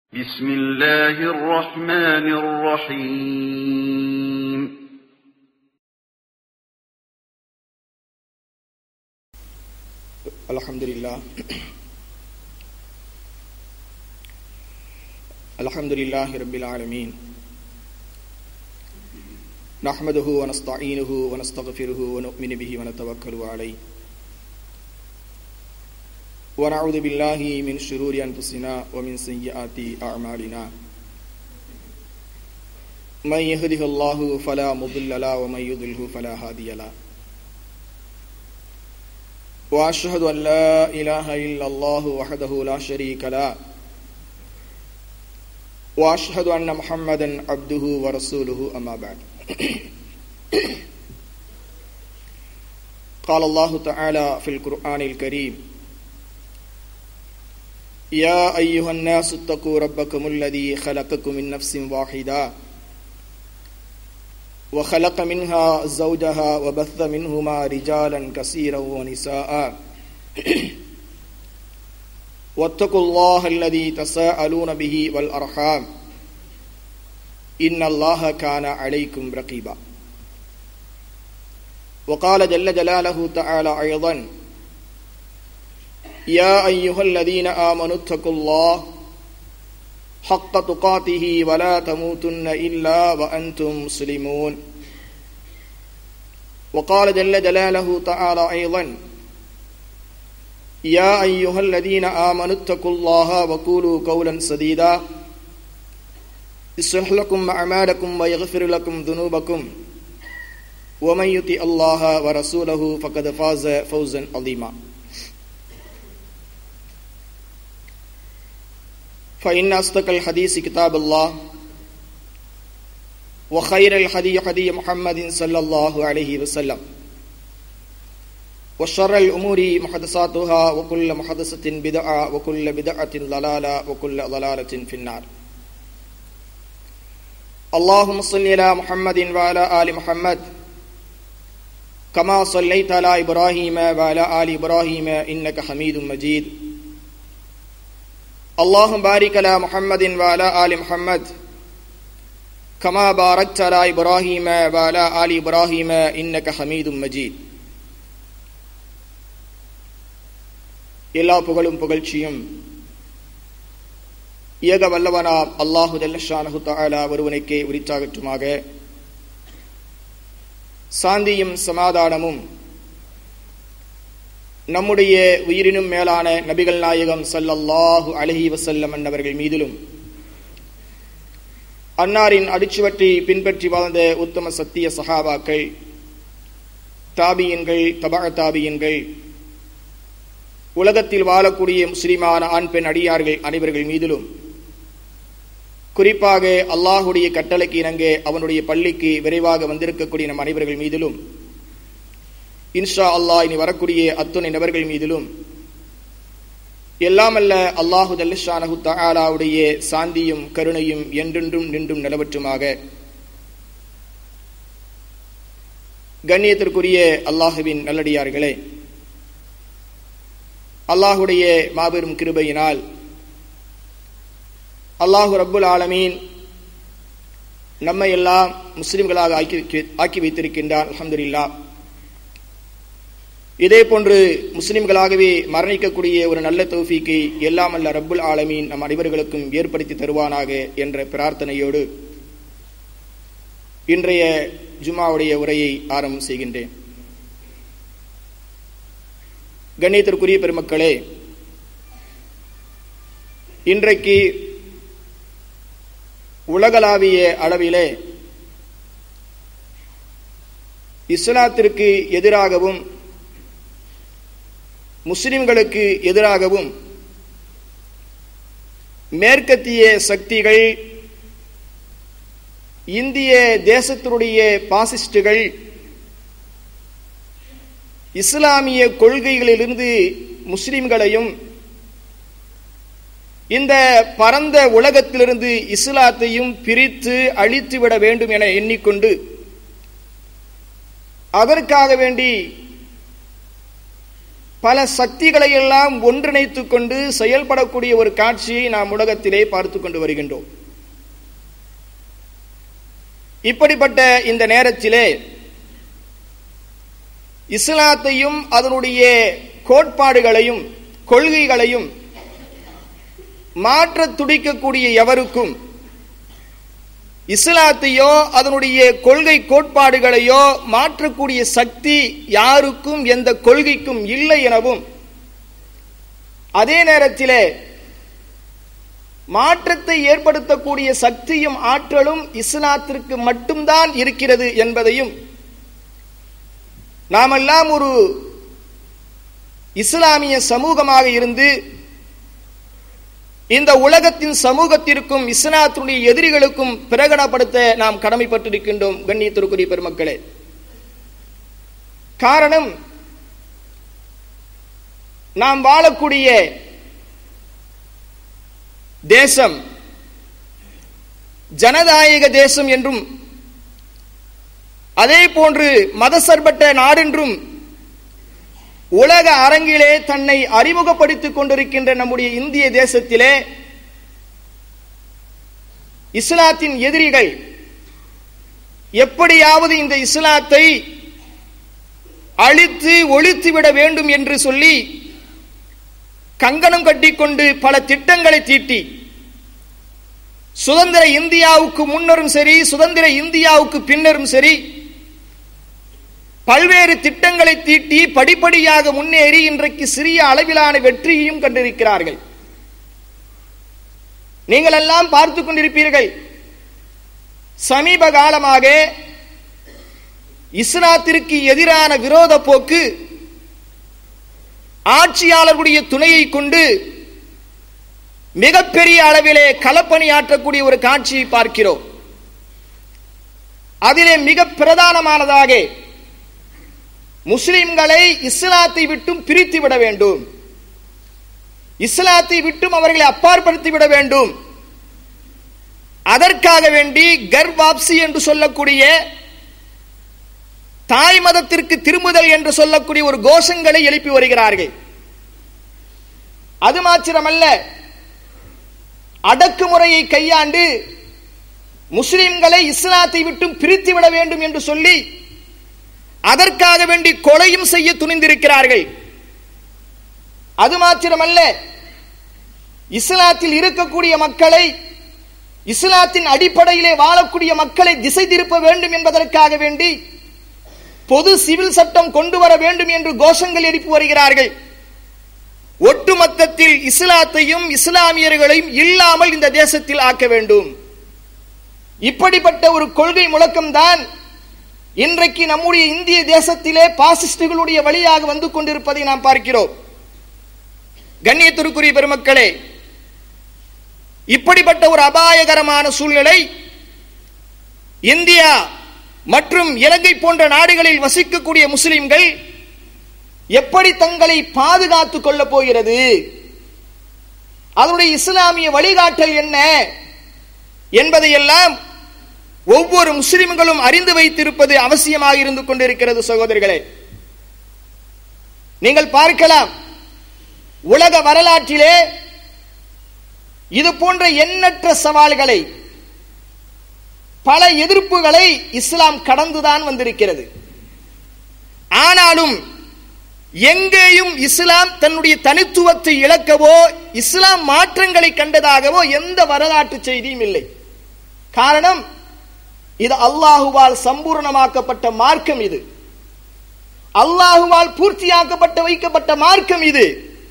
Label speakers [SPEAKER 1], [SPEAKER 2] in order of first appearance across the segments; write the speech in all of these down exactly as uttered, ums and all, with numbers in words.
[SPEAKER 1] بسم الله الرحمن الرحيم
[SPEAKER 2] الحمد لله الحمد لله رب العالمين نحمده ونستعينه ونستغفره ونؤمن به ونتوكل عليه ونعوذ بالله من شرور أنفسنا ومن سيئات أعمالنا من يهده الله فلا مضل له ومن يضلل فلا هادي له وأشهد أن لا إله إلا الله وحده لا شريك له وأشهد أن محمدا عبده ورسوله أما بعد قال الله تعالى في القرآن الكريم يا أيها الناس اتقوا ربكم الذي خلقكم من نفس واحدة وخلق منها زوجها وبث منهما رجالا كثيرا ونساء واتقوا الله الذي تساءلون به والأرحام إن الله كان عليكم رقيبا وقال جل جلاله تعالى أيضا يا أيها الذين آمنوا اتقوا الله حق تقاته ولا تموتن إلا وأنتم مسلمون وقال جل جلاله تعالى أيضا يا أيها الذين آمنوا اتقوا الله وقولوا قولا سديدا يصلح لكم أعمالكم ويغفر لكم ذنوبكم ومن يطع الله ورسوله فقد فاز فوزا عظيما فإن أصدق الحديث كتاب الله وخير الهدي هدي محمد صلى الله عليه وسلم وشر الأمور محدثاتها وكل محدثة بدعة وكل بدعة ضلالة وكل ضلالة في النار اللهم صل على محمد وعلى آل محمد كما صليت على إبراهيم وعلى آل إبراهيم إنك حميد مجيد اللهم بارك على محمد وعلى آل محمد كما باركت على إبراهيم وعلى آل إبراهيم إنك حميد مجيد எல்லா புகழும் புகழ்ச்சியும் ஏக வல்லவனாம் அல்லாஹு ஜல்ல ஷானஹு தஆலா ஒருவனுக்கே உரித்தாகட்டுமாக. சாந்தியும் சமாதானமும் நம்முடைய உயிரினும் மேலான நபிகள் நாயகம் ஸல்லல்லாஹு அலைஹி வஸல்லம் அன்னவர்கள் மீதிலும் அன்னாரின் அடிச்சுவற்றி பின்பற்றி வாழ்ந்த உத்தம சத்திய சஹாபாக்கள், தாபியின்கள், தபஅ தாபியின்கள், உலகத்தில் வாழக்கூடிய முஸ்லிமான ஆண் பெண் அடியார்கள் அனைவர்கள் மீதிலும், குறிப்பாக அல்லாஹுடைய கட்டளைக்கு இணங்க அவனுடைய பள்ளிக்கு விரைவாக வந்திருக்கக்கூடிய நம் அனைவர்கள் மீதிலும், இன்ஷா அல்லாஹ் இனி வரக்கூடிய அத்துணை நபர்கள் மீதிலும் எல்லாமல்ல அல்லாஹு ஜல்ல ஷானஹு தஆலாவுடைய சாந்தியும் கருணையும் என்றென்றும் நின்றும் நிலவற்றுமாக. கண்ணியத்திற்குரிய அல்லாஹுவின் நல்லடியார்களே, அல்லாஹுடைய மாபெரும் கிருபையினால் அல்லாஹு ரப்புல் ஆலமீன் நம்மை எல்லாம் முஸ்லிம்களாக ஆக்கி ஆக்கி வைத்திருக்கின்றான். அல்ஹம்துலில்லாஹ். இதே போன்று முஸ்லிம்களாகவே மரணிக்கக்கூடிய ஒரு நல்ல தௌஃபீக்கை எல்லாம் அல்ல ரப்புல் ஆலமீன் நம் அனைவர்களுக்கும் ஏற்படுத்தி தருவானாக என்ற பிரார்த்தனையோடு இன்றைய ஜும்ஆவுடைய உரையை ஆரம்பம் செய்கின்றேன். கண்ணியத்திற்குரிய பெருமக்களே, இன்றைக்கு உலகளாவிய அளவிலே இஸ்லாத்திற்கு எதிராகவும் முஸ்லிம்களுக்கு எதிராகவும் மேற்கத்திய சக்திகள், இந்திய தேசத்தினுடைய பாசிஸ்டுகள் இஸ்லாமிய கொள்கைகளிலிருந்து முஸ்லிம்களையும் இந்த பரந்த உலகத்திலிருந்து இஸ்லாத்தையும் பிரித்து அழித்துவிட வேண்டும் என எண்ணிக்கொண்டு அதற்காக வேண்டி பல சக்திகளை எல்லாம் ஒன்றிணைத்துக் கொண்டு செயல்படக்கூடிய ஒரு காட்சியை நாம் உலகத்திலே பார்த்து கொண்டு வருகின்றோம். இப்படிப்பட்ட இந்த நேரத்திலே இஸ்லாத்தையும் அதனுடைய கோட்பாடுகளையும் கொள்கைகளையும் மாற்ற துடிக்கக்கூடிய எவருக்கும் இஸ்லாத்தையோ அதனுடைய கொள்கை கோட்பாடுகளையோ மாற்றக்கூடிய சக்தி யாருக்கும் எந்த கொள்கைக்கும் இல்லை எனவும், அதே நேரத்திலே மாற்றத்தை ஏற்படுத்தக்கூடிய சக்தியும் ஆற்றலும் இஸ்லாத்திற்கு மட்டும்தான் இருக்கிறது என்பதையும், நாமெல்லாம் ஒரு இஸ்லாமிய சமூகமாக இருந்து இந்த உலகத்தின் சமூகத்திற்கும் இஸ்லாத்தினுடைய எதிரிகளுக்கும் பிரகடனப்படுத்த நாம் கடமைப்பட்டிருக்கின்றோம். கண்ணியத்திற்குரிய பெருமக்களே, காரணம் நாம் வாழக்கூடிய தேசம் ஜனநாயக தேசம் என்றும் அதே போன்று மதசார்பற்ற நாடென்றும் உலக அரங்கிலே தன்னை அறிமுகப்படுத்திக் கொண்டிருக்கின்ற நம்முடைய இந்திய தேசத்திலே இஸ்லாத்தின் எதிரிகள் எப்படியாவது இந்த இஸ்லாத்தை அழித்து ஒழித்துவிட வேண்டும் என்று சொல்லி கங்கணம் கட்டிக்கொண்டு பல திட்டங்களை தீட்டி சுதந்திர இந்தியாவுக்கு முன்னரும் சரி சுதந்திர இந்தியாவுக்கு பின்னரும் சரி பல்வேறு திட்டங்களை தீட்டி படிப்படியாக முன்னேறி இன்றைக்கு சிறிய அளவிலான வெற்றியையும் கண்டிருக்கிறார்கள். நீங்கள் எல்லாம் பார்த்துக் கொண்டிருப்பீர்கள். சமீப காலமாக இஸ்லாத்திற்கு எதிரான விரோத போக்கு ஆட்சியாளர்களுடைய துணையை கொண்டு மிகப்பெரிய அளவிலே களப்பணியாற்றக்கூடிய ஒரு காட்சியை பார்க்கிறோம். அதிலே மிக பிரதானமானதாக முஸ்லிம்களை இஸ்லாத்தை விட்டும் பிரித்து விட வேண்டும், இஸ்லாத்தை விட்டும் அவர்களை அப்பாற்படுத்தி விட வேண்டும். அதற்காக வேண்டி கர் வாப்சி என்று சொல்லக்கூடிய தாய் மதத்திற்கு திரும்புதல் என்று சொல்லக்கூடிய ஒரு கோஷங்களை எழுப்பி வருகிறார்கள். அது மாத்திரமல்ல, அடக்குமுறையை கையாண்டு முஸ்லிம்களை இஸ்லாத்தை விட்டும் பிரித்து விட வேண்டும் என்று சொல்லி அதற்காக வேண்டி கொலையும் செய்ய துணிந்திருக்கிறார்கள். அது மாத்திரமல்ல, இஸ்லாத்தில் இருக்கக்கூடிய மக்களை, இஸ்லாத்தின் அடிப்படையிலே வாழக்கூடிய மக்களை திசை திருப்ப வேண்டும் என்பதற்காக வேண்டி பொது சிவில் சட்டம் கொண்டு வர வேண்டும் என்று கோஷங்கள் எழுப்பி வருகிறார்கள். ஒட்டுமொத்தத்தில் இஸ்லாத்தையும் இஸ்லாமியர்களையும் இல்லாமல் இந்த தேசத்தில் ஆக்க வேண்டும். இப்படிப்பட்ட ஒரு கொள்கை முழக்கம்தான் இன்றைக்கு நம்முடைய இந்திய தேசத்திலே பாசிஸ்டுகளுடைய வழியாக வந்து கொண்டிருப்பதை நாம் பார்க்கிறோம். கண்ணியத்திற்குரிய பெருமக்களே, இப்படிப்பட்ட ஒரு அபாயகரமான சூழ்நிலை இந்தியா மற்றும் இலங்கை போன்ற நாடுகளில் வசிக்கக்கூடிய முஸ்லிம்கள் எப்படி தங்களை பாதுகாத்துக் கொள்ளப் போகிறது, அதனுடைய இஸ்லாமிய வழிகாட்டல் என்ன என்பதையெல்லாம் ஒவ்வொரு முஸ்லிம்களும் அறிந்து வைத்திருப்பது அவசியமாக இருந்து கொண்டிருக்கிறது. சகோதரர்களே, நீங்கள் பார்க்கலாம், உலக வரலாற்றிலே இது போன்ற எண்ணற்ற சவால்களை, பல எதிர்ப்புகளை இஸ்லாம் கடந்துதான் வந்திருக்கிறது. ஆனாலும் எங்கேயும் இஸ்லாம் தன்னுடைய தனித்துவத்தை இழக்கவோ இஸ்லாம் மாற்றங்களை கண்டதாகவோ எந்த வரலாற்று செய்தியும் இல்லை. காரணம், இது அல்லாஹுவால் சம்பூர்ணமாக்கப்பட்ட மார்க்கம், இது அல்லாஹுவால் பூர்த்தியாக்கப்பட்ட வைக்கப்பட்ட மார்க்கம். இது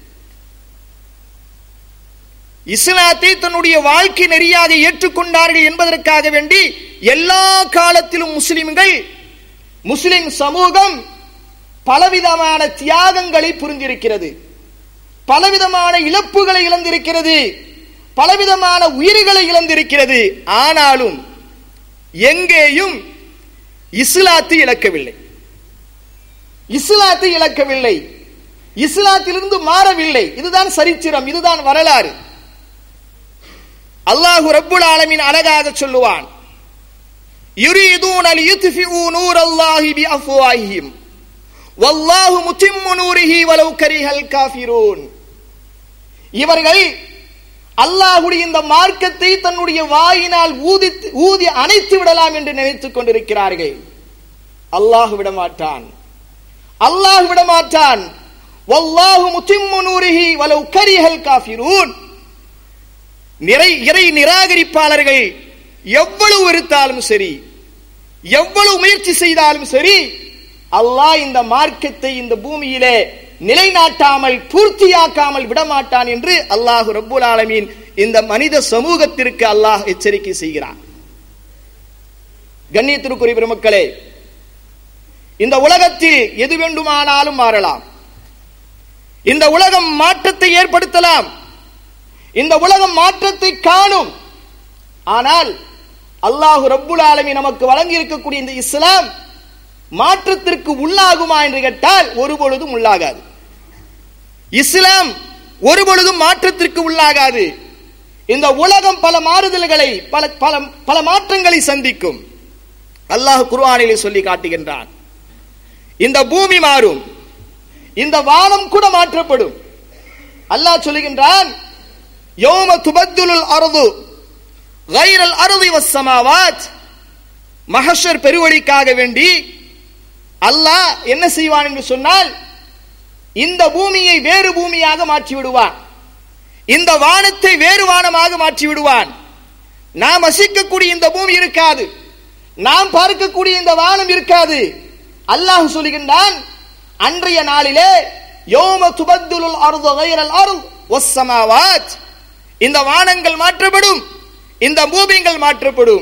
[SPEAKER 2] இஸ்லாத்தை தன்னுடைய வாழ்க்கை நெறியாக ஏற்றுக்கொண்டார்கள் என்பதற்காக வேண்டி எல்லா காலத்திலும் முஸ்லிம்கள், முஸ்லிம் சமூகம் பலவிதமான தியாகங்களை புரிந்திருக்கிறது, பலவிதமான இழப்புகளை இழந்திருக்கிறது, பலவிதமான உயிர்களை இழந்திருக்கிறது. ஆனாலும் எங்கேயும் இஸ்லாத்தை இழக்கவில்லை, இஸ்லாத்தை இழக்கவில்லை, இஸ்லாத்திலிருந்து மாறவில்லை. இதுதான் சரித்திரம், இதுதான் வரலாறு. அல்லாஹு ரப்புல் ஆலமீன் அழகாக சொல்லுவான், யுரீதூன லியுத்ஃபிஊ நூரல்லாஹி பிஅஃப்வாஹிஹிம் வல்லாஹு முத்திம்மு நூரிஹி வலவ் கரிஹல் காஃபிரூன். இவர்கள் அல்லாஹ்வுடைய இந்த மார்க்கத்தை தன்னுடைய வாயினால் ஊதி ஊதி அணைத்து விடலாம் என்று நினைத்துக் கொண்டிருக்கிறார்கள். அல்லாஹ் விட மாட்டான், அல்லாஹ் விட மாட்டான். வல்லாஹு முத்திம்மு நூரிஹி வலவ் கரிஹல் காஃபிரூன். நிறை இறை நிராகரிப்பாளர்கள் எவ்வளவு வெறுத்தாலும் சரி, எவ்வளவு முயற்சி செய்தாலும் சரி, அல்லாஹ் இந்த மார்க்கத்தை இந்த பூமியிலே நிலைநாட்டாமல் பூர்த்தியாக்காமல் விடமாட்டான் என்று அல்லாஹ் ரப்புல் ஆலமீன் இந்த மனித சமூகத்திற்கு அல்லாஹ் எச்சரிக்கை செய்கிறான். கண்ணியத்திற்குரிய பெருமக்களே, இந்த உலகத்தில் எது வேண்டுமானாலும் மாறலாம். இந்த உலகம் மாற்றத்தை ஏற்படுத்தலாம், இந்த உலகம் மாற்றத்தை காணும். ஆனால் அல்லாஹ் ரப்புல் ஆலமீன் நமக்கு வழங்கி இருக்கக்கூடிய இந்த இஸ்லாம் மாற்றத்திற்கு உள்ளாகுமா என்று கேட்டால் ஒருபொழுதும் உள்ளாகாது. இஸ்லாம் ஒருபொழுதும் மாற்றத்திற்கு உள்ளாகாது. இந்த உலகம் பல மாறுதல்களை பல பல பல மாற்றங்களை சந்திக்கும். அல்லாஹ் குர்ஆனிலே சொல்லி காட்டுகின்றான், இந்த பூமி மாறும், இந்த வானம் கூட மாற்றப்படும். அல்லாஹ் சொல்லுகின்றான், யௌம துபத்துலுல் அர்து கைரல் அர்தி வஸ் ஸமாவாத். மஹ்ஷர் பெருவழிக்காக வேண்டி அல்லாஹ் என்ன செய்வான் என்று சொன்னால், இந்த பூமியை வேறு பூமியாக மாற்றி விடுவான், இந்த வானத்தை வேறு வானமாக மாற்றி விடுவான். நாம் வசிக்கக்கூடிய இந்த பூமி இருக்காது, நாம் பார்க்கக்கூடிய இந்த வானம் இருக்காது. அல்லாஹ் சொல்லுகின்றான், அன்றைய நாளிலே யௌம துபத்துலுல் அர்து கைரல் அர்தி வஸ் ஸமாவாத், இந்த வானங்கள் மாற்றப்படும், இந்த பூமிகள் மாற்றப்படும்.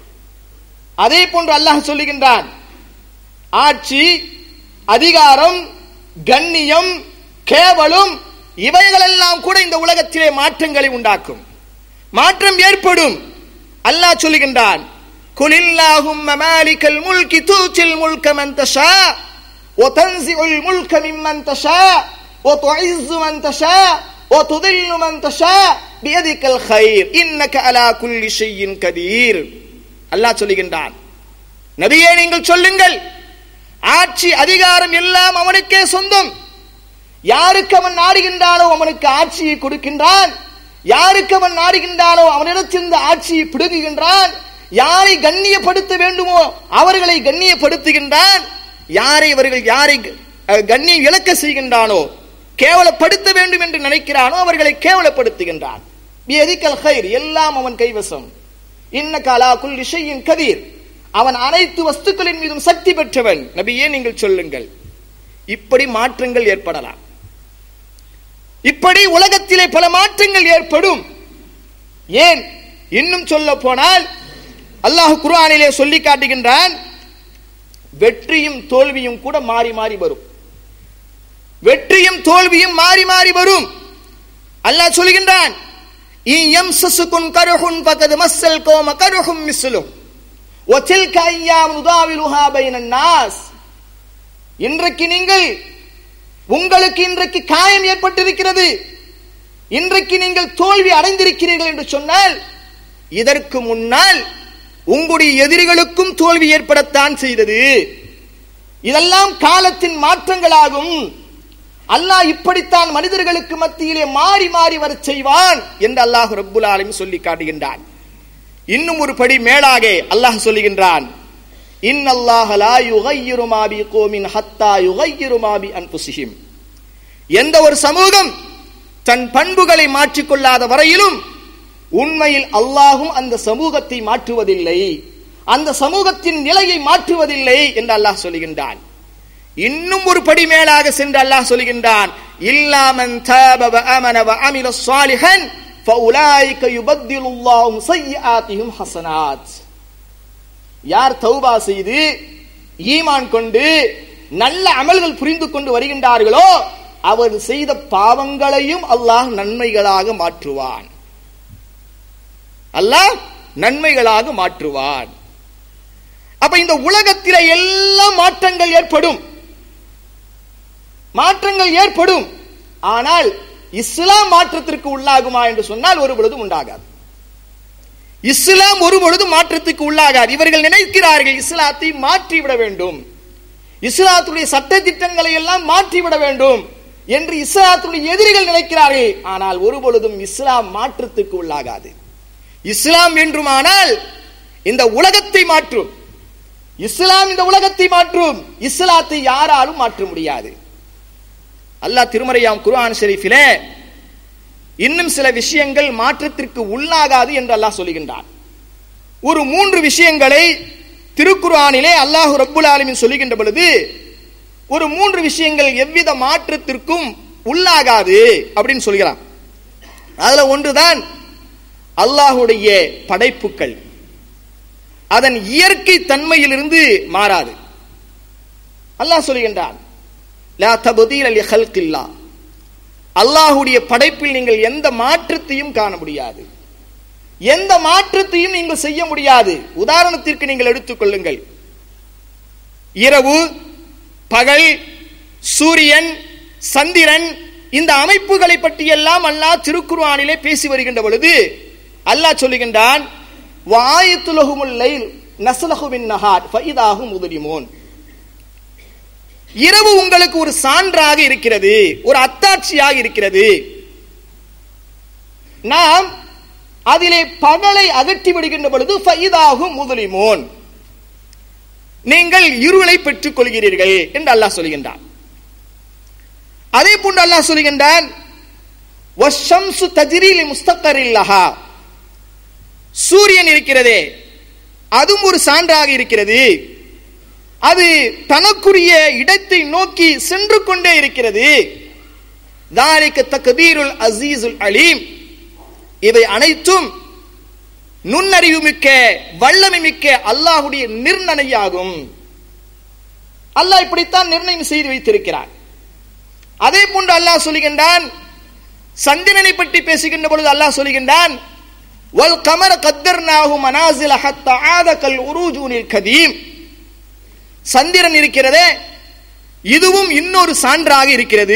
[SPEAKER 2] அதே போன்று அல்லாஹ் சொல்லுகின்றான், ஆட்சி, அதிகாரம், கண்ணியம், கேவலம் இவைகளெல்லாம் கூட இந்த உலகத்திலே மாற்றங்களை உண்டாக்கும், மாற்றம் ஏற்படும். அல்லாஹ் சொல்லுகின்றான், குலில்லாஹும்ம மாலிகல் முல்கி தூத்தில் முல்க மன் தஷா வ தன்ஸிஉல் முல்க மிம்மன் தஷா வ துஇஸ்ஸு மன் தஷா வ துதில்லு மன் தஷா பியதிகல் கைர் இன்னக அலா குல்லி ஷைஇன் கதீர். அல்லாஹ் சொல்லுகின்றான், நபியே நீங்கள் சொல்லுங்கள், ஆட்சி அதிகாரம் எல்லாம் அவனுக்கே சொந்தம். யாருக்கு அவன் நாடுகின்றானோ அவனுக்கு ஆட்சியை கொடுக்கின்றான், யாருக்கு அவன் நாடுகின்றானோ அவனிடத்திலிருந்து ஆட்சியை பிடுங்குகின்றான், யாரை கண்ணியப்படுத்த வேண்டுமோ அவர்களை கண்ணியப்படுத்துகின்றான், யாரை அவர்கள் யாரை கண்ணியம் இழக்க செய்கின்றானோ, கேவலப்படுத்த வேண்டும் என்று நினைக்கிறானோ அவர்களை கேவலப்படுத்துகின்றான். பியதிகல் கைர், எல்லாம் அவன் கைவசம். இன்னக அலா குல்லி ஷைஇன் கதீர், அவன் அனைத்து வஸ்துக்களின் மீதும் சக்தி பெற்றவன். நபியே நீங்கள் சொல்லுங்கள். இப்படி மாற்றங்கள் ஏற்படலாம், இப்படி உலகத்திலே பல மாற்றங்கள் ஏற்படும். ஏன் இன்னும் சொல்ல போனால் அல்லாஹ் குர்ஆனிலே சொல்லி காட்டுகின்றான், வெற்றியும் தோல்வியும் கூட மாறி மாறி வரும், வெற்றியும் தோல்வியும் மாறி மாறி வரும். அல்லாஹ் சொல்கின்றான், இயம்சசுகுன் கருஹுன் ஃபகத் மஸ்ஸல் கௌம கருஹும் மிஸ்லுஹு வ தில்க அய்யாம் நுதாவிலுஹா பைனன் நாஸ். இன்றைக்கு நீங்கள் உங்களுக்கு இன்றைக்கு காயம் ஏற்பட்டிருக்கிறது, இன்றைக்கு நீங்கள் தோல்வி அடைந்திருக்கிறீர்கள் என்று சொன்னால், இதற்கு முன்னால் உங்களுடைய எதிரிகளுக்கும் தோல்வி ஏற்படத்தான் செய்தது. இதெல்லாம் காலத்தின் மாற்றங்களாகும். அல்லாஹ் இப்படித்தான் மனிதர்களுக்கு மத்தியிலே மாறி மாறி வர செய்வான் என்று அல்லாஹ் ரப்புல் ஆலமீன் சொல்லி காட்டுகின்றான். இன்னும் ஒரு படி மேலாக அல்லாஹ் சொல்லுகின்றான், இன்னல்லாஹ லா யுகையிரு மா பிகௌமின் ஹத்தா யுகையிரு மா பி அன்ஃபுஸிஹிம். எந்த ஒரு சமூகம் தன் பண்புகளை மாற்றிக்கொள்ளாத வரையிலும் உண்மையில் அல்லாஹும் அந்த சமூகத்தை மாற்றுவதில்லை, அந்த சமூகத்தின் நிலையை மாற்றுவதில்லை என்று அல்லாஹ் சொல்லுகின்றான். இன்னும் ஒரு படி மேலாக சென்று அல்லாஹ் சொல்லுகின்றான், இல்லா மன் தாப வ ஆமன வ அமில ஸாலிஹன் ஃபஉலாயிக யுபத்திலுல்லாஹு ஸய்யிஆத்திஹிம் ஹஸனாத். யார் தௌபா செய்து ஈமான் கொண்டு நல்ல அமல்கள் புரிந்து கொண்டு வருகின்றார்களோ அவர் செய்த பாவங்களையும் அல்லாஹ் நன்மைகளாக மாற்றுவான், அல்லாஹ் நன்மைகளாக மாற்றுவான். அப்ப இந்த உலகத்திலே எல்லா மாற்றங்கள் ஏற்படும், மாற்றங்கள் ஏற்படும். ஆனால் இஸ்லாம் மாற்றத்திற்கு உள்ளாகுமா என்று சொன்னால் ஒரு பொழுதும் உண்டாகாது. இஸ்லாம் ஒரு பொழுதும் மாற்றத்துக்கு உள்ளாகாது. இவர்கள் நினைக்கிறார்கள் இஸ்லாத்தை மாற்றிவிட வேண்டும், இஸ்லாத்துடைய சட்ட திட்டங்களை எல்லாம் மாற்றிவிட வேண்டும் என்று இஸ்லாத்துடைய எதிரிகள் நினைக்கிறார்கள். ஆனால் ஒருபொழுதும் இஸ்லாம் மாற்றத்துக்கு உள்ளாகாது. இஸ்லாம் என்றுமானால் இந்த உலகத்தை மாற்றும். இஸ்லாம் இந்த உலகத்தை மாற்றும். இஸ்லாத்தை யாராலும் மாற்ற முடியாது. அல்லாஹ் திருமறையாம் குர்ஆன் ஷரீஃபிலே இன்னும் சில விஷயங்கள் மாற்றத்திற்கு உள்ளாகாது என்று அல்லாஹ் சொல்லுகின்றான். ஒரு மூன்று விஷயங்களை திருக்குர்ஆனிலே அல்லாஹ் ரப்புல் ஆலமீன் சொல்லுகின்ற பொழுது ஒரு மூன்று விஷயங்கள் எவ்வித மாற்றத்திற்கும் உள்ளாகாது அப்படின்னு சொல்கிறான். அதுல ஒன்றுதான் அல்லாஹுடைய படைப்புகள் அதன் இயற்கை தன்மையிலிருந்து மாறாது. அல்லாஹ் சொல்லுகின்றான், லா தப்தீல லி ஹல்கில்லாஹ், அல்லாஹுடைய படைப்பில் நீங்கள் எந்த மாற்றத்தையும் காண முடியாது, எந்த மாற்றத்தையும் நீங்கள் செய்ய முடியாது. உதாரணத்திற்கு நீங்கள் எடுத்துக் கொள்ளுங்கள், இரவு பகல், சூரியன், சந்திரன், இந்த அமைப்புகளை பற்றியெல்லாம் அல்லாஹ் திருக்குர்ஆனிலே பேசி வருகின்ற பொழுது அல்லாஹ் சொல்லுகின்றான், வாயத்துலஹுமுல் லைல் நஸ்லஹு மின் நஹார் ஃபஇதாஹும் முத்லிமூன். இரவு உங்களுக்கு ஒரு சான்றாக இருக்கிறது, ஒரு அத்தாட்சியாக இருக்கிறது. நாம் அதிலே பகலை அகற்றி விடுகின்ற பொழுது ஃபஇதாஹும் முத்லிமூன், நீங்கள் இருளை பெற்றுக் கொள்கிறீர்கள் என்று அல்லாஹ் சொல்கின்றான். அதே போன்று அல்லாஹ் சொல்கின்றான், வஷ்ஷம்சு தஜ்ரீ லிமுஸ்தகரின் லஹா, சூரியன் இருக்கிறதே அதுவும் ஒரு சான்றாக இருக்கிறது. அது தனக்குரிய இடத்தை நோக்கி சென்று கொண்டே இருக்கிறது. தாலிக தக்தீருல் அஸீஸுல் அலீம், இவை அனைத்தும் நுண்ணறிவு மிக்க வல்லமை மிக்க அல்லாஹ்வுடைய நிர்ணயாகும். அல்லாஹ் இப்படித்தான் நிர்ணயம் செய்து வைத்திருக்கிறான். அதே போன்று அல்லாஹ் சொல்லுகின்றான், சந்திரனை பற்றி பேசுகின்ற பொழுது அல்லாஹ் சொல்லுகின்றான், வல் கமர கத்தர்னாஹு மனாசில ஹத்தா ஆத கல் உரூஜூனில் கதீம், சந்திரன் இருக்கிறதே இதுவும் இன்னொரு சான்றாக இருக்கிறது.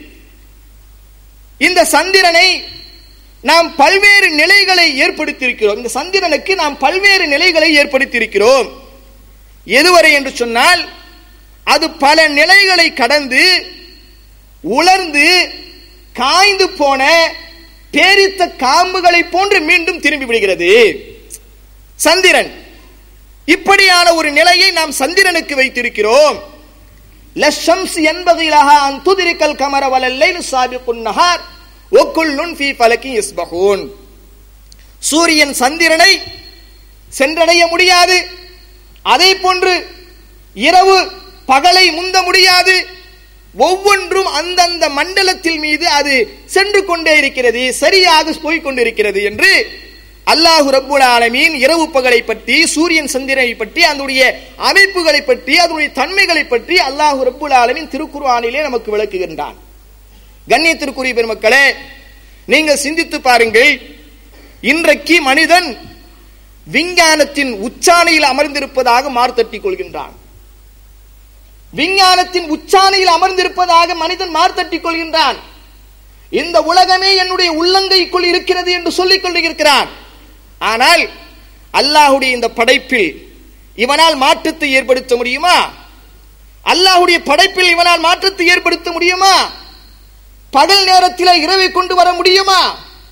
[SPEAKER 2] இந்த சந்திரனை நாம் பல்வேறு நிலைகளை ஏற்படுத்தியிருக்கிறோம். இந்த சந்திரனுக்கு நாம் பல்வேறு நிலைகளை ஏற்படுத்தியிருக்கிறோம். எதுவரை என்று சொன்னால், அது பல நிலைகளை கடந்து உலர்ந்து காய்ந்து போன பேரித்த காம்புகளை போன்று மீண்டும் திரும்பி விடுகிறது சந்திரன். இப்படியான ஒரு நிலையை நாம் சந்திரனுக்கு வைத்திருக்கிறோம். லஷம்ஸ் என்பதிலஹா அன் துத்ரிகல் கமர வலல் லைலு சாபிகுன் நஹார் வகுல்லுன் ஃபீ ஃபலகின் யஸ்பஹூன். சூரியன் சந்திரனை சென்றடைய முடியாது. அதே போன்று இரவு பகலை முந்த முடியாது. ஒவ்வொன்றும் அந்தந்த மண்டலத்தில் மீது அது சென்று கொண்டே இருக்கிறது, சரியாக போய் கொண்டிருக்கிறது என்று அல்லாஹ் ரப்புல் ஆலமீன் இரவு பகலை பற்றி, சூரியன் சந்திரனை பற்றி, அதனுடைய அமைப்புகளை பற்றி, அதனுடைய தன்மைகளை பற்றி அல்லாஹ் ரப்புல் ஆலமீன் திருக்குர்ஆனிலே நமக்கு விளக்குகின்றான். கண்ணியத்திற்குரிய பெருமக்களே, நீங்கள் சிந்தித்து பாருங்கள். இன்றைக்கு மனிதன் விஞ்ஞானத்தின் உச்சாணியில் அமர்ந்திருப்பதாக மார்த்தட்டிக் கொள்கின்றான். விஞ்ஞானத்தின் உச்சாணியில் அமர்ந்திருப்பதாக மனிதன் மார்த்தட்டிக் கொள்கின்றான். இந்த உலகமே என்னுடைய உள்ளங்கைக்குள் இருக்கிறது என்று சொல்லிக் கொண்டிருக்கிறான். ஆனால் அல்லாஹுடைய இந்த படைப்பில் இவனால் மாற்றத்தை ஏற்படுத்த முடியுமா? அல்லாஹுடைய படைப்பில் இவனால் மாற்றத்தை ஏற்படுத்த முடியுமா? பகல் நேரத்தில் இரவை கொண்டு வர முடியுமா?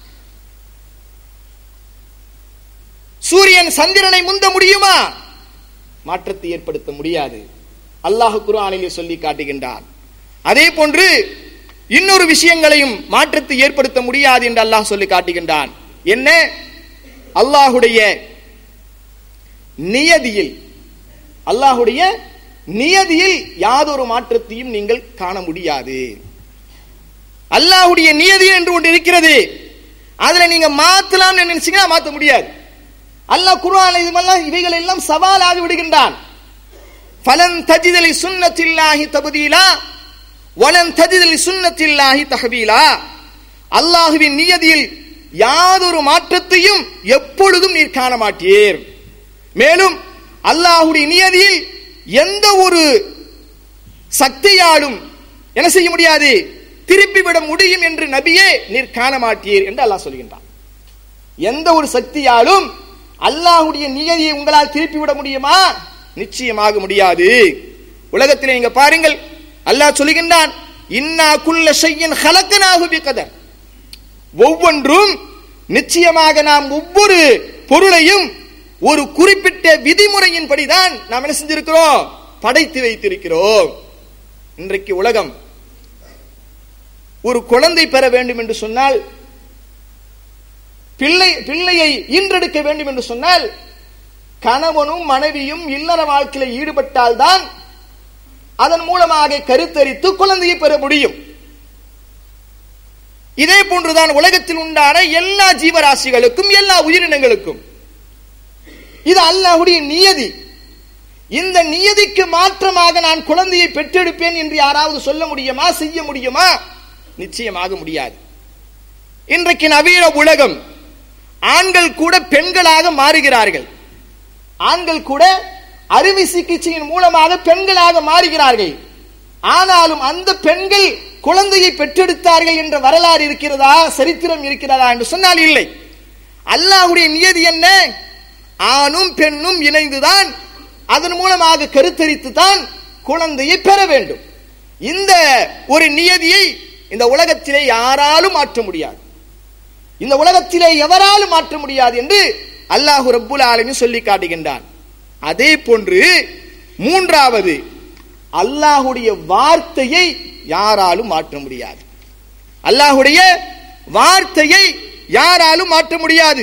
[SPEAKER 2] சூரியன் சந்திரனை முந்த முடியுமா? மாற்றத்தை ஏற்படுத்த முடியாது. அல்லாஹ் குர்ஆனிலே சொல்லி காட்டுகின்றான். அதே போன்று இன்னொரு விஷயங்களையும் மாற்றத்தை ஏற்படுத்த முடியாது என்று அல்லாஹ் சொல்லி காட்டுகின்றான். என்ன? அல்லாஹுடைய நியதியில், அல்லாஹுடைய நியதியில் யாதொரு மாற்றத்தையும் நீங்கள் காண முடியாது. அல்லாஹுடைய நியதி என்று ஒன்று இருக்கிறது, அதுல நீங்க மாத்தலாம் நினைச்சீங்கன்னா மாற்ற முடியாது. அல்லாஹ் குர்ஆனில் இதுமெல்லாம் இவைகள் எல்லாம் சவாலாகி விடுகின்றான். ஃபலன் தஜிதலி சுன்னத்தில்லாஹி தப்தீலா வலன் தஜிதலி சுன்னத்தில்லாஹி தஹ்வீலா. அல்லாஹ்வின் நியதியில் யாதொரு மாற்றத்தையும் எப்பொழுதும் நீர் காண மாட்டீர். மேலும் அல்லாஹ்வுடைய நியதியில் எந்த ஒரு சக்தியாலும் என்ன செய்ய முடியாது, திருப்பிவிட முடியும் என்று நபியே நீர் காண மாட்டீர் என்று அல்லாஹ் சொல்கின்றான். எந்த ஒரு சக்தியாலும் அல்லாஹ்வுடைய நியதியை உங்களால் திருப்பிவிட முடியுமா? நிச்சயமாக முடியாது. உலகத்திலே நீங்க பாருங்கள், அல்லாஹ் சொல்லுகின்றான், இன்னா குல்ல ஷையின் ஹலக்னாஹு பிகதர். ஒவ்வொன்றும் நிச்சயமாக நாம் ஒவ்வொரு பொருளையும் ஒரு குறிப்பிட்ட விதிமுறையின்படிதான் நாம் என்ன செஞ்சிருக்கிறோம், படைத்து வைத்திருக்கிறோம். இன்றைக்கு உலகம் ஒரு குழந்தை பெற வேண்டும் என்று சொன்னால், பிள்ளை பிள்ளையை ஈன்றெடுக்க வேண்டும் என்று சொன்னால், கணவனும் மனைவியும் இல்லற வாழ்க்கையில் ஈடுபட்டால் தான் அதன் மூலமாக கருத்தரித்து குழந்தையை பெற முடியும். இதே போன்றுதான் உலகத்தில் உண்டான எல்லா ஜீவராசிகளுக்கும் எல்லா உயிரினங்களுக்கும். இது அல்லாஹ்வுடைய நியதி. இந்த நியதிக்கு மாற்றமாக நான் குழந்தையை பெற்றெடுப்பேன் என்று யாராவது சொல்ல முடியுமா, செய்ய முடியுமா? நிச்சயமாக முடியாது. இன்றைக்கு நவீன உலகம் ஆண்கள் கூட பெண்களாக மாறுகிறார்கள். ஆண்கள் கூட அறுவை சிகிச்சையின் மூலமாக பெண்களாக மாறுகிறார்கள். ஆனாலும் அந்த பெண்கள் குழந்தையை பெற்றெடுத்தார்கள் என்ற வரலாறு இருக்கிறதா, சரித்திரம் இருக்கிறதா என்று சொன்னால் இல்லை. அல்லாஹ்வுடைய நியதி என்ன? ஆணும் பெண்ணும் இணைந்துதான் அதன் மூலமாக கருத்தரித்து தான் குழந்தையை பெற வேண்டும். இந்த ஒரு நியதியை இந்த உலகத்திலே யாராலும் மாற்ற முடியாது. இந்த உலகத்திலே எவராலும் மாற்ற முடியாது என்று அல்லாஹ் ரப்புல் ஆலமீன் சொல்லி காட்டுகின்றான். அதே போன்று மூன்றாவது, அல்லாஹ்வுடைய வார்த்தையை யாராலும் மாற்ற முடியாது. அல்லாஹ்வுடைய வார்த்தையை யாராலும் மாற்ற முடியாது.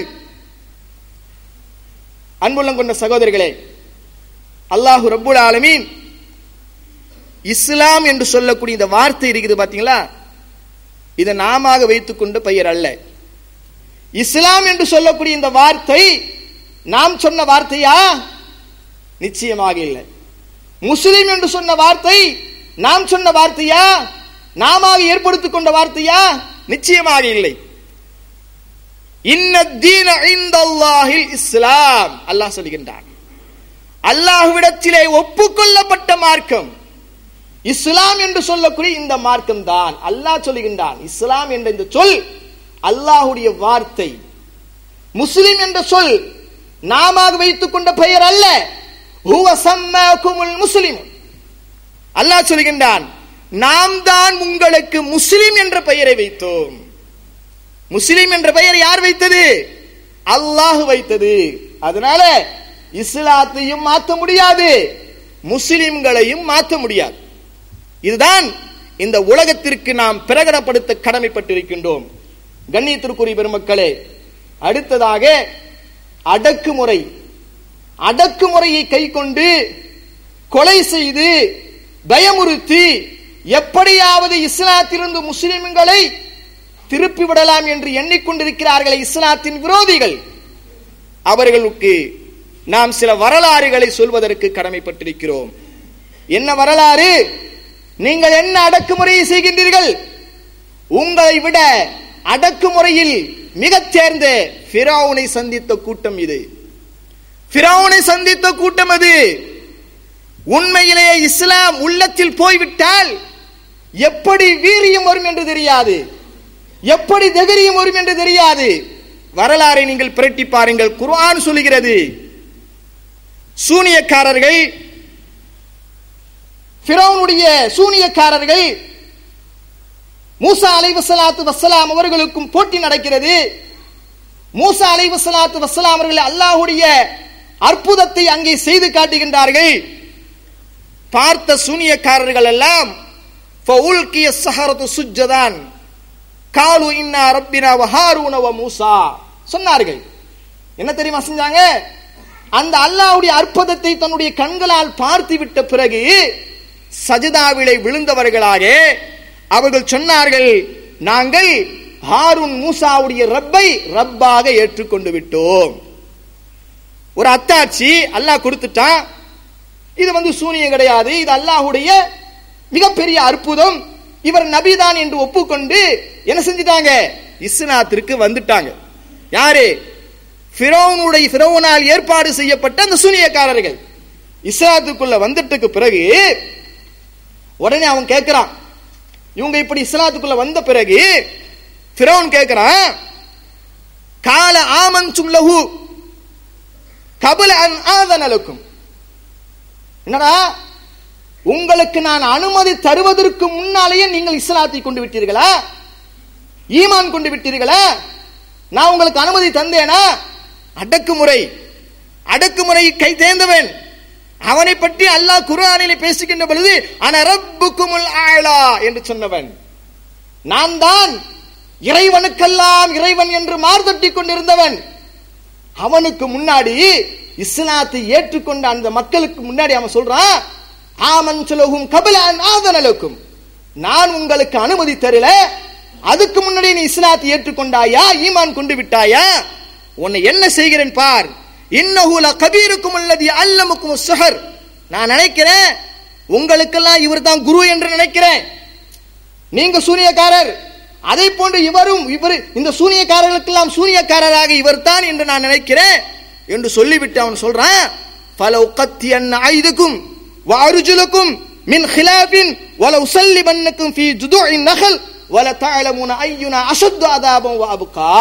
[SPEAKER 2] அன்புள்ளம் கொண்ட சகோதரர்களே, அல்லாஹ் ரப்புல் ஆலமீன் இஸ்லாம் என்று சொல்லக்கூடிய இந்த வார்த்தை இருக்குது பாத்தீங்களா, இதை நாம வைத்துக் கொண்ட பெயர் அல்ல. இஸ்லாம் என்று சொல்லக்கூடிய இந்த வார்த்தை நாம் சொன்ன வார்த்தையா? நிச்சயமாக இல்லை. முஸ்லிம் என்று சொன்ன வார்த்தை நாம் சொன்ன வார்த்தையா? நாம ஏற்படுத்திக் கொண்ட வார்த்தையா? நிச்சயமாக இல்லை. இன்னத்தீன இன்தல்லாஹில் இஸ்லாம், அல்லாஹ் சொல்கின்றான், அல்லாஹ்விடத்திலே ஒப்புக்கொள்ளப்பட்ட மார்க்கம் இஸ்லாம் என்று சொல்லக்கூடிய இந்த மார்க்கம் தான். அல்லாஹ் சொல்கின்றான், இஸ்லாம் என்ற இந்த சொல் அல்லாஹ்வுடைய வார்த்தை. முஸ்லிம் என்ற சொல் நாம வைத்துக் கொண்ட பெயர் அல்ல. ஹுவ சம்மாகுமுல் முஸ்லிம், அல்லாஹ் சொல்கின்றான், நாம் தான் உங்களுக்கு முஸ்லிம் என்ற பெயரை வைத்தோம். முஸ்லிம் என்ற பெயர் யார் வைத்தது? அல்லாஹ் வைத்தது. அதனால இஸ்லாத்தையும் மாற்ற முடியாது, முஸ்லிம்களையும் மாற்ற முடியாது. இதுதான் இந்த உலகத்திற்கு நாம் பிரகடனப்படுத்த கடமைப்பட்டிருக்கின்றோம். கண்ணியத்திற்குரிய பெருமக்களே, அடுத்ததாக அடக்குமுறை. அடக்குமுறையை கை கொண்டு கொலை செய்து பயமுறுத்தி எப்படியாவது இஸ்லாத்திலிருந்து முஸ்லிம்களை திருப்பி விடலாம் என்று எண்ணிக்கொண்டிருக்கிறார்களே இஸ்லாத்தின் விரோதிகள், அவர்களுக்கு நாம் சில வரலாறுகளை சொல்வதற்கு கடமைப்பட்டிருக்கிறோம். என்ன வரலாறு? நீங்கள் என்ன அடக்குமுறையை செய்கின்றீர்கள்? உங்களை விட அடக்குமுறையில் மிக தேர்ந்த ஃபிரௌனை சந்தித்த கூட்டம் இது. ஃபிரௌனை சந்தித்த கூட்டம் அது. உண்மையிலேயே இஸ்லாம் உள்ளத்தில் போய்விட்டால் எப்படி வீரியம் வரும் என்று தெரியாது, எப்படி தைரியம் வரும் என்று தெரியாது. வரலாறை நீங்கள் புரட்டி பாருங்கள். குர்ஆன் சொல்கிறது, சூனியக்காரர்கள், ஃபிரௌனுடைய சூனியக்காரர்கள் மூசா அலைஹிஸ்ஸலாத்து வஸ்ஸலாம் அவர்களுக்கும் போட்டி நடக்கிறது. மூசா அலைஹிஸ்ஸலாத்து வஸ்ஸலாம் அவர்கள் அல்லாஹ்வுடைய அற்புதத்தை அங்கே செய்து காட்டுகின்றார்கள். பார்த்த சூனியக்காரர்கள் எல்லாம் ஃபஉல்கிய ஸஹரத்து சுஜ்ஜதான் காலு இன்னா ரப்பினா வ ஹாரூன வ மூசா சொன்னார்கள். என்ன தெரியுமா செஞ்சாங்க? அந்த அல்லாஹ்வுடைய அற்புதத்தை தன்னுடைய கண்களால் பார்த்து விட்ட பிறகு சஜிதாவிலே விழுந்தவர்களாக அவர்கள் சொன்னார்கள், நாங்கள் ஹாரூன் மூசாவுடைய ரப்பை ரப்பாக ஏற்றுக்கொண்டு விட்டோம். ஒரு அத்தாட்சி அல்லாஹ் கொடுத்துட்டான். இது வந்து சூனியம் கிடையாது, இது அல்லாஹ்வுடைய மிகப்பெரிய அற்புதம், இவர் நபிதான் என்று ஒப்புக்கொண்டு என்ன செஞ்சிட்டாங்க? இஸ்லாத்திற்கு வந்துட்டாங்க. யாரு? ஃபிரௌனுடைய ஃபிரௌனால் ஏற்பாடு செய்யப்பட்ட அந்த சூனியக்காரர்கள் இஸ்லாத்துக்குள்ள வந்துட்டதுக்கு பிறகு உடனே அவன் கேட்கிறான், இவங்க இப்படி இஸ்லாத்துக்குள்ள வந்த பிறகு ஃபிரௌன் கேட்கிறான், கால ஆமன்தும் லஹு கபல அன் ஆதன லக்கும். என்னடா உங்களுக்கு நான் அனுமதி தருவதற்கு முன்னாலேயே நீங்கள் இஸ்லாத்தை கொண்டு விட்டீர்களா? ஈமான் கொண்டு விட்டீர்களா? நான் உங்களுக்கு அனுமதி தந்தேனா? அடக்குமுறை, அடக்குமுறையை கை தேர்ந்தவன் அவனை பற்றி அல்லாஹ் குர்ஆனிலே பேசுகின்ற பொழுது அன ரப்புக்குமுல் ஆலா என்று சொன்னவன், நான் தான் இறைவனுக்கெல்லாம் இறைவன் என்று மார்தட்டி கொண்டிருந்தவன். அவனுக்கு முன்னாடி இஸ்லாத்தை ஏற்றுக்கொண்ட அந்த மக்களுக்கு முன்னாடி அவன் சொல்றான், ஆமன்துலஹும் கப்ல அன் ஆதனலக்கும், நான் உங்களுக்கு அனுமதி தரல, அதுக்கு முன்னாடி நீ இஸ்லாத்தை ஏற்றுக்கொண்டாயா, ஈமான் கொண்டு விட்டாயா? உன்னை என்ன செய்கிறேன் பார். இன்னஹு லகபீருக்கும் அல்லதி அல்லமக்கும் ஸஹர், நான் நினைக்கிறேன் உங்களுக்கெல்லாம் இவர் தான் குரு என்று நினைக்கிறேன். நீங்க சூனியக்காரர், அதை போன்று இவரும் இவர் இந்த சூனியக்காரர்களுக்கெல்லாம் சூனியக்காரராக இவர் தான் என்று நான் நினைக்கிறேன் என்று சொல்லிவிட்டு அவன் சொல்றான், ஃபலவ் கத்தியன் ஐதுக்கும் வஅர்ஜுலுக்கும் மின் ஹிலாஃபின் வலவ் ஸல்லிபன்னக்கும் ஃபீ ஜுதுஇன் நஹல் வல தஅலமுன அய்யுனா அஷத்து அதாபன் வஅப்கா,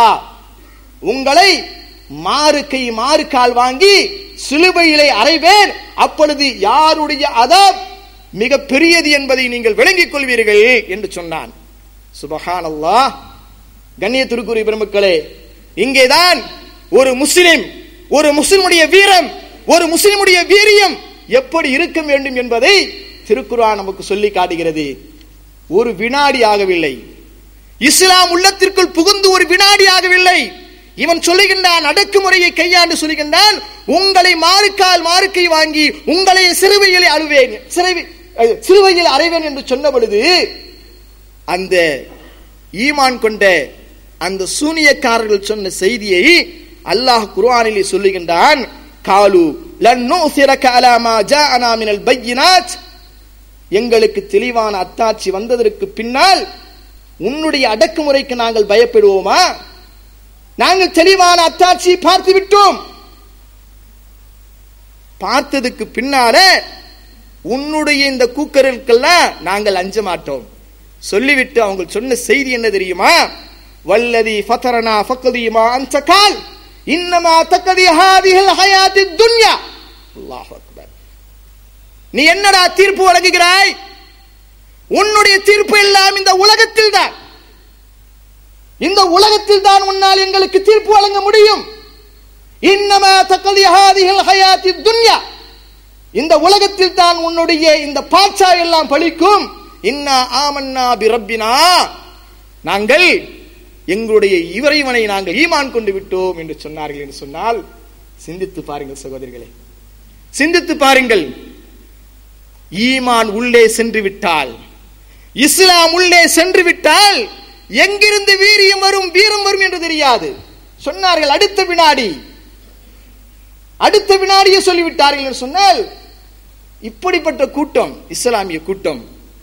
[SPEAKER 2] உங்களை மாறு கை மாறு கால் வாங்கி சிலுவையிலே அறைவேன், அப்பொழுது யாருடைய அதாப் மிக பெரியது என்பதை நீங்கள் விளங்கிக் கொள்வீர்கள் என்று சொன்னான். சுபஹானல்லாஹ். கண்ணியத்திற்குரிய பெருமக்களே, இங்கேதான் ஒரு முஸ்லிம், ஒரு முஸ்லிமுடைய வீரம், ஒரு முஸ்லிமுடைய வீரியம் எப்படி இருக்க வேண்டும் என்பதை திருக்குர்ஆன் நமக்கு சொல்லி காட்டுகிறது. ஒரு வினாடி ஆகவில்லை, இஸ்லாம் உள்ளத்திற்குள் புகுந்து ஒரு வினாடி ஆகவில்லை. இவன் சொல்லுகின்றான், அடக்குமுறையை கையாண்டு சொல்லுகின்றான், உங்களை மாறுக்கால் மாறுக்கை வாங்கி உங்களை சிறுவையில் அழுவேன், சிறுவையில் அறைவேன் என்று சொன்ன பொழுது அந்த ஈமான் கொண்ட அந்த சூனியக்காரர்கள் சொன்ன செய்தியை அல்லாஹ் குர்ஆனிலே சொல்லுகின்றான், காலு லன் நுஸிரக அலா மா ஜாஅனா மினல் பையினாத், எங்களுக்கு தெளிவான அத்தாட்சி வந்ததற்கு பின்னால் உன்னுடைய அடக்குமுறைக்கு நாங்கள் பயப்படுவோமா? நாங்கள் தெளிவான அத்தாட்சியை பார்த்து விட்டோம், பார்த்ததுக்கு பின்னால உன்னுடைய இந்த கூக்கர்களுக்கெல்லாம் நாங்கள் அஞ்ச மாட்டோம் சொல்லிவிட்டு அவங்க சொன்ன செய்தி என்ன தெரியுமா? வல்லதி ஃபதரனா ஃபக்தி மா அன்த கால் இன்னமா தக்தி ஹாதிஹில் ஹயாத்தித் துன்யா. அல்லாஹ் அக்பர். நீ என்னடா தீர்ப்பு வழங்குகிறாய்? உன்னுடைய தீர்ப்பு எல்லாம் இந்த உலகத்தில் தான், இந்த உலகத்தில் தான் உன்னால் எங்களுக்கு தீர்ப்பு வழங்க முடியும். இன்னமா தக்தி ஹாதிஹில் ஹயாத்தித் துன்யா, இந்த உலகத்தில் தான் உன்னுடைய இந்த பாட்சா எல்லாம் பலிக்கும். இன்னா ஆமன்னா பிரப்பினா, நாங்கள் எங்களுடைய இறைவனை நாங்கள் ஈமான் கொண்டு விட்டோம் என்று சொன்னார்கள் என்று சொன்னால் சிந்தித்து பாருங்கள் சகோதரிகளே, சிந்தித்து பாருங்கள். ஈமான் உள்ளே சென்று விட்டால், இஸ்லாம் உள்ளே சென்று விட்டால் எங்கிருந்து வீரியம் வரும் வீரம் வரும் என்று தெரியாது. சொன்னார்கள் அடுத்த வினாடி, அடுத்த வினாடியே சொல்லிவிட்டார்கள் என்று சொன்னால் இப்படிப்பட்ட கூட்டம் இஸ்லாமிய கூட்டம்.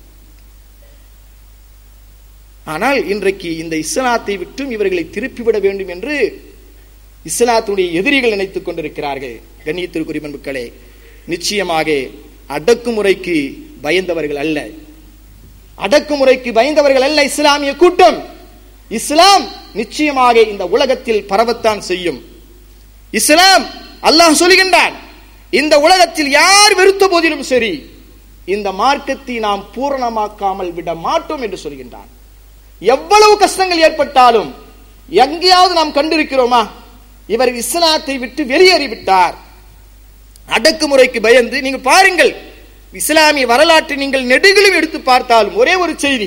[SPEAKER 2] ஆனால் இன்றைக்கு இந்த இஸ்லாத்தை விட்டும் இவர்களை திருப்பிவிட வேண்டும் என்று இஸ்லாத்துடைய எதிரிகள் நினைத்துக் கொண்டிருக்கிறார்கள். கண்ணியத்திற்குரிய மக்களே, நிச்சயமாக அடக்குமுறைக்கு பயந்தவர்கள் அல்ல, அடக்குமுறைக்கு பயந்தவர்கள் அல்ல இஸ்லாமிய கூட்டம். இஸ்லாம் நிச்சயமாக இந்த உலகத்தில் பரவத்தான் செய்யும். இஸ்லாம் அல்லாஹ் சொல்கின்றான், இந்த உலகத்தில் யார் வெறுத்த போதிலும் சரி இந்த மார்க்கத்தை நாம் பூரணமாக்காமல் விட மாட்டோம் என்று சொல்கின்றான். எவ்வளவு கஷ்டங்கள் ஏற்பட்டாலும் எங்கேயாவது நாம் கண்டிருக்கிறோமா இவர் இஸ்லாத்தை விட்டு வெளியேறிவிட்டார்? அடக்குமுறைக்கு பயந்து நீங்க பாருங்கள், இஸ்லாமிய வரலாற்றை நீங்கள் நெடுகிலும் எடுத்து பார்த்தாலும் ஒரே ஒரு செய்தி,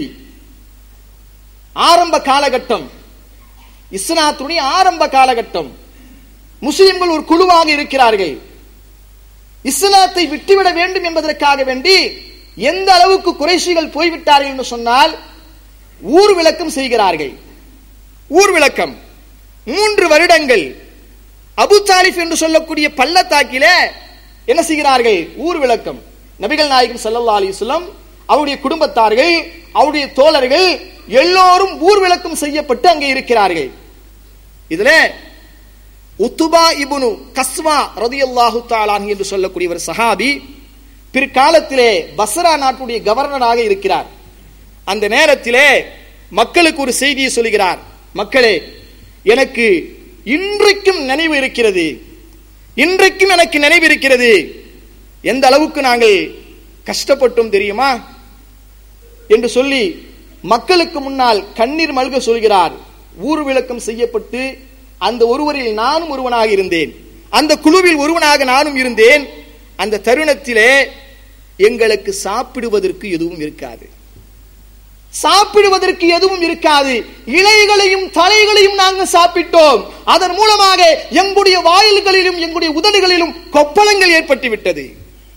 [SPEAKER 2] ஆரம்ப காலகட்டம், இஸ்லாத்துடைய ஆரம்ப காலகட்டம், முஸ்லிம்கள் ஒரு குழுவாக இருக்கிறார்கள். இஸ்லாத்தை விட்டுவிட வேண்டும் என்பதற்காக வேண்டி எந்த அளவுக்கு குறைஷிகள் போய்விட்டார்கள் என்று சொன்னால் ஊர் விளக்கம் செய்கிறார்கள். ஊர் விளக்கம் மூன்று வருடங்கள் அபு தாலிப் என்று சொல்லக்கூடிய பள்ளத்தாக்கில என்ன செய்கிறார்கள்? ஊர் விளக்கம். நபிகள் நாயகம் ஸல்லல்லாஹு அலைஹி வஸல்லம், அவருடைய குடும்பத்தார்கள், அவருடைய தோழர்கள் எல்லோரும் ஊர் விளக்கம் செய்யப்பட்டு அங்கே இருக்கிறார்கள். இதுல உத்துபா இப்னு கஸ்வா ரலியல்லாஹு தஆலா அன்ஹு என்று சொல்லக்கூடிய ஒரு சஹாபி பிற்காலத்திலே பஸ்ரா நாட்டுடைய கவர்னராக இருக்கிறார். அந்த நேரத்திலே மக்களுக்கு ஒரு செய்தியை சொல்கிறார். மக்களே, எனக்கு இன்றைக்கும் நினைவு இருக்கிறது, இன்றைக்கும் எனக்கு நினைவு இருக்கிறது எந்த அளவுக்கு நாங்கள் கஷ்டப்பட்டோம் தெரியுமா என்று சொல்லி மக்களுக்கு முன்னால் கண்ணீர் மல்க சொல்கிறார். ஊர் விளக்கம் செய்யப்பட்டு அந்த ஒருவரில் நானும் ஒருவனாக இருந்தேன், அந்த குழுவில் ஒருவனாக நானும் இருந்தேன். அந்த தருணத்திலே எங்களுக்கு சாப்பிடுவதற்கு எதுவும் இருக்காது, சாப்பிடுவதற்கு எதுவும் இருக்காது. இலைகளையும் தலைகளையும் நாங்கள் சாப்பிட்டோம். அதன் மூலமாக எங்களுடைய வாயில்களிலும் எங்களுடைய உதடுகளிலும் கொப்பளங்கள் ஏற்பட்டு விட்டது.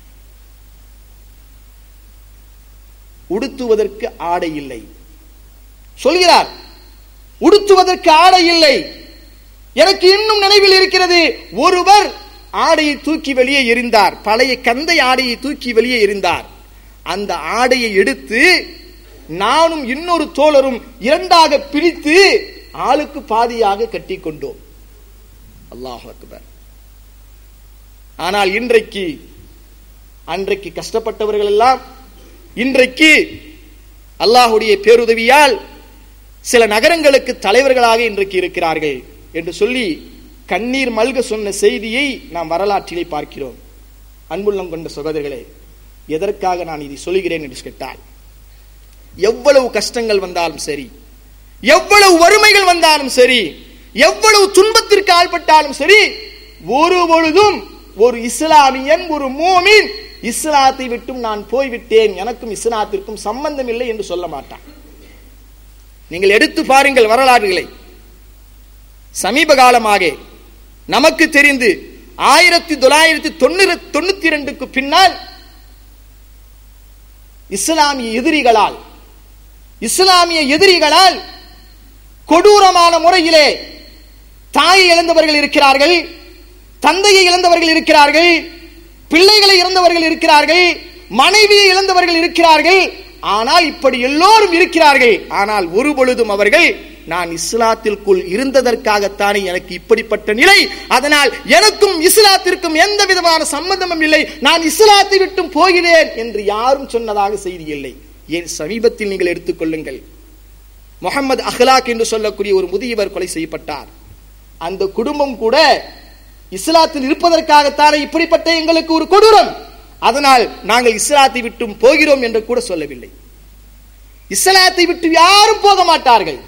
[SPEAKER 2] உடுத்துவதற்கு ஆடை இல்லை சொல்கிறார். உடுத்துவதற்கு ஆடை இல்லை. எனக்கு இன்னும் நினைவில் இருக்கிறது, ஒருவர் ஆடையை தூக்கி வெளியே எறிந்தார், பழைய கந்தை ஆடையை தூக்கி வெளியே எறிந்தார். அந்த ஆடையை எடுத்து நானும் இன்னொரு தோழரும் இரண்டாக பிரித்து ஆளுக்கு பாதியாக கட்டி கொண்டோம். அல்லாஹ் அக்பர். ஆனால் இன்றைக்கு அன்றைக்கு கஷ்டப்பட்டவர்கள் எல்லாம் இன்றைக்கு அல்லாஹ்வுடைய பேருதவியால் சில நகரங்களுக்கு தலைவர்களாக இன்றைக்கு இருக்கிறார்கள் என்று சொல்லி கண்ணீர் மல்க சொன்ன செய்தியை நாம் வரலாற்றிலே பார்க்கிறோம். அன்புள்ளம் கொண்ட சகோதரர்களே, எதற்காக நான் இதை சொல்கிறேன் என்று கேட்டால், எவ்வளவு கஷ்டங்கள் வந்தாலும் சரி, எவ்வளவு வறுமைகள் வந்தாலும் சரி, எவ்வளவு துன்பத்திற்கு ஆள்பட்டாலும் சரி, ஒரு பொழுதும் ஒரு இஸ்லாமியன், ஒரு மூமின் இஸ்லாத்தை விட்டும் நான் போய்விட்டேன், எனக்கும் இஸ்லாத்திற்கும் சம்பந்தம் இல்லை என்று சொல்ல மாட்டான். நீங்கள் எடுத்து பாருங்கள் வரலாறுகளை. சமீப காலமாக நமக்கு தெரிந்து ஆயிரத்தி தொள்ளாயிரத்தி தொண்ணூத்தி இரண்டுக்கு பின்னால் இஸ்லாமிய எதிரிகளால் இஸ்லாமிய எதிரிகளால் கொடூரமான முறையிலே தாயை இழந்தவர்கள் இருக்கிறார்கள், தந்தையை இழந்தவர்கள் இருக்கிறார்கள், பிள்ளைகளை இழந்தவர்கள் இருக்கிறார்கள், மனைவியை இழந்தவர்கள் இருக்கிறார்கள். ஆனால் இப்படி எல்லோரும் இருக்கிறார்கள். ஆனால் ஒரு பொழுதும் அவர்கள் நான் இஸ்லாத்திற்குள் இருந்ததற்காகத்தானே எனக்கு இப்படிப்பட்ட நிலை, அதனால் எனக்கும் இஸ்லாத்திற்கும் எந்த விதமான சம்பந்தமும் இல்லை, நான் இஸ்லாத்தை விட்டும் போகிறேன் என்று யாரும் சொன்னதாக செய்தி இல்லை. ஏன் சமீபத்தில் நீங்கள் எடுத்துக்கொள்ளுங்கள், முகமது அஹ்லாக் என்று சொல்லக்கூடிய ஒரு முதியவர் கொலை செய்யப்பட்டார். அந்த குடும்பம் கூட இஸ்லாத்தில் இருப்பதற்காகத்தானே இப்படிப்பட்ட எங்களுக்கு ஒரு கொடூரம், அதனால் நாங்கள் இஸ்லாத்தை விட்டும் போகிறோம் என்று கூட சொல்லவில்லை. இஸ்லாத்தை விட்டு யாரும் போக மாட்டார்கள்.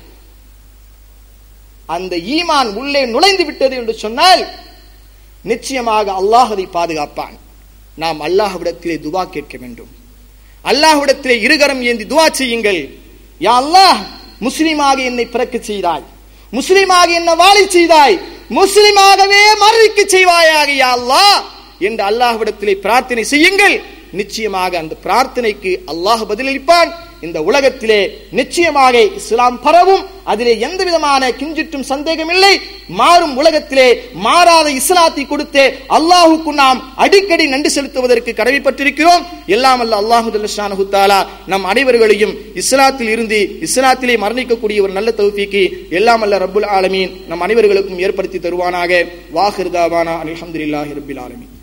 [SPEAKER 2] அந்த ஈமான் உள்ளே நுழைந்து விட்டது என்று சொன்னால் நிச்சயமாக அல்லாஹ் அதை பாதுகாப்பான். நாம் அல்லாஹ்விடத்திலே துவா கேட்க வேண்டும். அல்லாஹ்விடத்திலே இருகரம் ஏந்தி துவா செய்யுங்கள். யா அல்லாஹ், முஸ்லிமாக என்னை பிறக்க செய்தாய், முஸ்லிமாக என்னை வாழ செய்தாய், முஸ்லிமாகவே மரணிக்க செய்வாயாக யா அல்லாஹ் என்று அல்லாஹ்விடத்திலே பிரார்த்தனை செய்யுங்கள். நிச்சயமாக அந்த பிரார்த்தனைக்கு அல்லாஹ் பதிலளிப்பான். இந்த உலகத்திலே நிச்சயமாக இஸ்லாம் பரவும், அதிலே எந்த விதமான கிஞ்சிட்டும் சந்தேகம் இல்லை. மாறும் உலகத்திலே மாறாத இஸ்லாத்தை கொடுத்து அல்லாஹுக்கு நாம் அடிக்கடி நன்றி செலுத்துவதற்கு கடமைப்பட்டிருக்கிறோம். எல்லாம் அல்ல அல்லாஹு ஜல்லஷானஹு தஆலா நம் அனைவர்களையும் இஸ்லாத்தில் இருந்து இஸ்லாத்திலே மரணிக்கக்கூடிய ஒரு நல்ல தௌஃபீக்கை எல்லாம் அல்ல ரப்புல் ஆலமீன் நம் அனைவர்களுக்கும் ஏற்படுத்தி தருவானாக. வாஹிர் தாவானா அல்ஹம்துலில்லாஹி ரப்பில் ஆலமீன்.